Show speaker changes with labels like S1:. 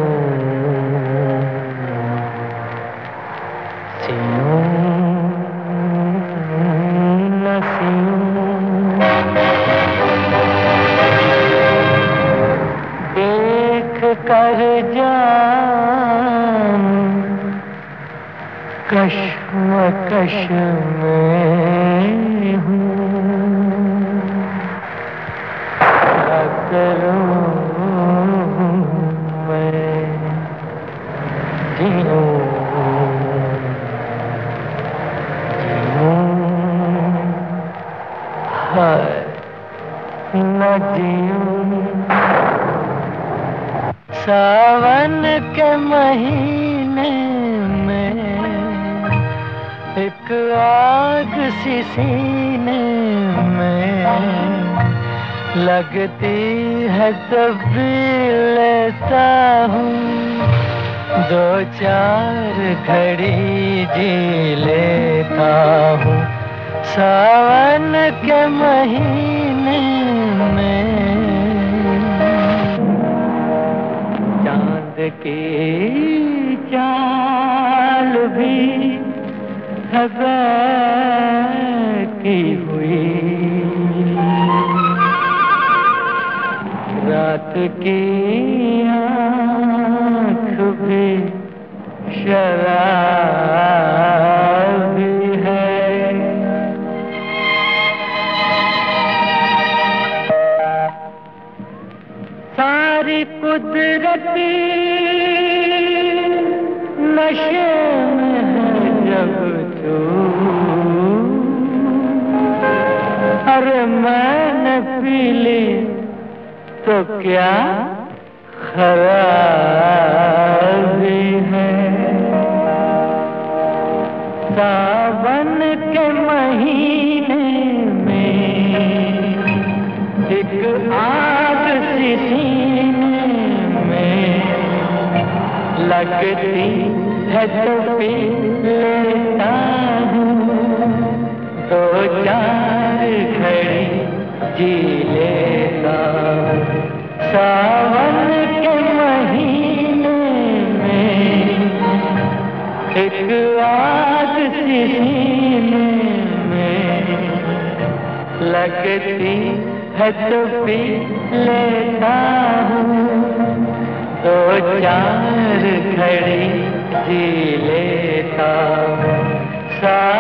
S1: कर जान कश्मकश में हूँ, क्या करूँ मैं जीऊँ हाय न जीऊँ। सावन के महीने में एक आग सी सीने में लगती है तब भी लेता हूँ, दो चार घड़ी जी लेता हूँ। सावन के महीने में चांद की चाल भी की हुई, रात की आँख भी शराबी है। सारी कुदरती नशे में है जब तू, अरे मैंने पी ली तो क्या खराबी है। सावन के महीने में एक आग सी सीने में लगती है तो पी लेता हूँ, दो चार घड़ी जी लेता हूँ। सावन के महीने में एक आग सी सीने में लगती है तो पी लेता हूँ, दो चार घड़ी जी लेता हूँ।